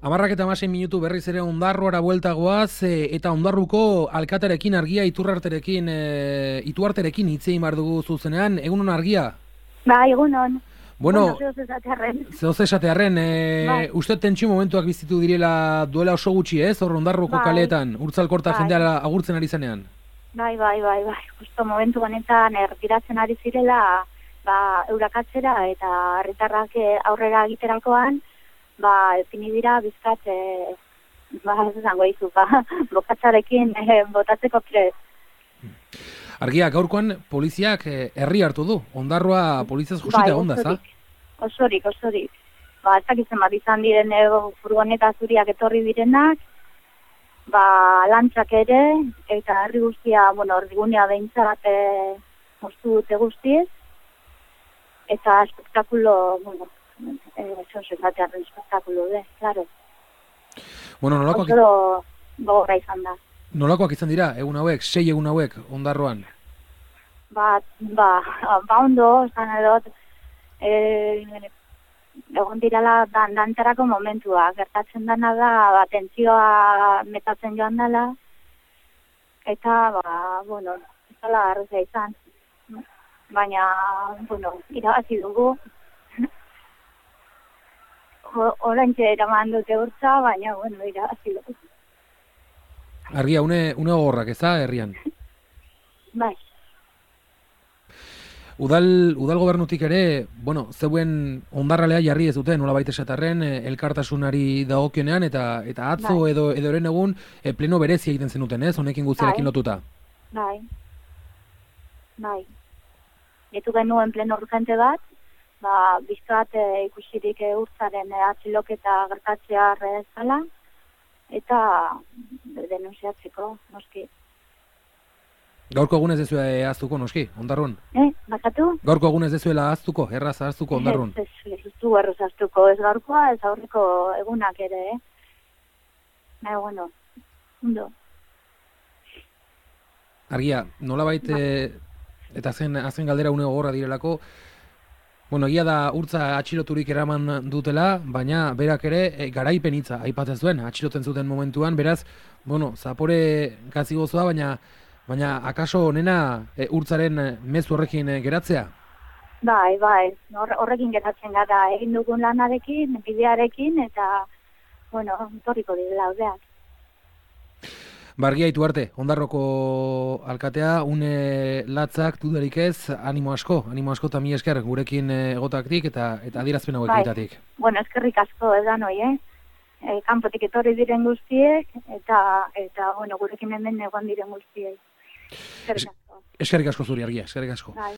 10:06 berriz ere Ondarroara bueltagoaz, eta Ondarruko alkaterekin Argia Iturrarterekin hitz egin behar dugu zuzenean. Egunon Argia? Ba, egunon. Bueno, zehoz esatearren, uste tentsio momentuak bizitu direla duela oso gutxi, ez? Hor Ondarruko kaleetan, urtzalkorta jendea agurtzen ari zenean. Bai. Justo momentu honetan ertiratzen ari zirela, eurakatzera eta herritarrak aurrera egiterakoan, ezin dira bizkat, zango izu, bokatzarekin botatzeko prez. Argia, gaurkoan poliziak herri hartu du. Ondarroa poliziaz josita egon da, za? Osorik. Ez dakitzen bat izan diren furgoneta zuriak etorri direnak, lantzak ere, eta herri guztia, erdigunea behintzat moztu dute guztiz, eta espektakulo, espektakulo, claro. Bueno, gogorra izan da. Nolakoak izan dira, egun hauek, 6 egun hauek, Ondarroan? Ondo, esan edot, egon dirala dantzarako momentua. Gertatzen dana da, tentsioa metatzen joan dela, eta, ez dela arreza izan. Baina, irabazi dugu. Oraintxe eraman dute urtza, baina, irabazi dugu. Argia, une gogorrak, ez da, herrian? Bai. Udal gobernutik ere, zeuen ondarralea jarri ez dute, nola baita esatarren, elkartasunari dagokionean, eta atzo edo eren egun, pleno berezia egiten zenuten, ez? Honekin guztiarekin lotuta. Bai. Etu genuen pleno urgente bat, bizkat ikusirik urtzaren atxiloketa gertatzea arrezala, eta denunziatzeko, noski. Gaurko egunez dezuela ahaztuko, noski, Ondarrun? Bakatu? Gaurko egunez dezuela ahaztuko, erraz ahaztuko, Ondarrun? Ez du erraz ahaztuko, ez gaurkoa, ez aurreko egunak ere, ondo. Argia, nolabait, eta azken galdera une gogorra direlako, egia da urtza atxiloturik eraman dutela, baina berak ere garaipen hitza aipatzen zuen, atxiloten zuten momentuan, beraz, zapore gazi gozoa, baina akaso honena urtzaren mezu horrekin geratzea? Bai, horrekin geratzen gara, egin dugun lanarekin, bidearekin, eta, torriko direla audeak. Argia Ituarte, Ondarroko alkatea, une latzak dudarik ez, animo asko eta mi esker gurekin egotaktik eta adierazpen hauek egitatik. Eskerrik asko edan hoi, kanpotik etorri diren guztiek, eta gurekin hemen egon diren guztiek. Eskerrik asko. Eskerrik asko zuri, Argia, eskerrik asko.